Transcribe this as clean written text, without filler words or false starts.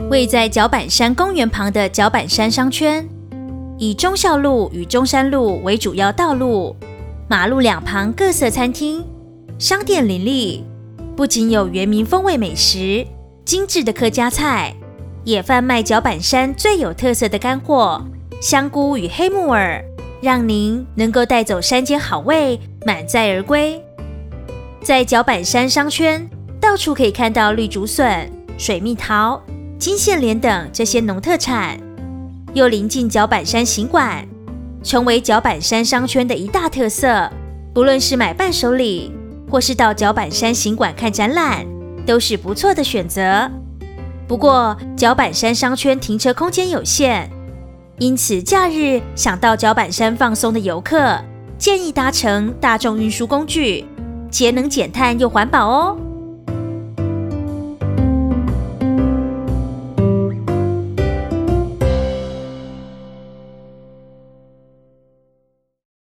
位在角板山公园旁的角板山商圈，以忠孝路与中山路为主要道路，马路两旁各色餐厅，商店林立，不仅有原民风味美食、精致的客家菜，也贩卖角板山最有特色的干货香菇与黑木耳，让您能够带走山间好味，满载而归。在角板山商圈，到处可以看到绿竹笋、水蜜桃、金线莲等这些农特产，又临近角板山行馆，成为角板山商圈的一大特色。不论是买伴手礼，或是到角板山行馆看展览，都是不错的选择。不过，角板山商圈停车空间有限，因此假日想到角板山放松的游客，建议搭乘大众运输工具，节能减碳又环保哦。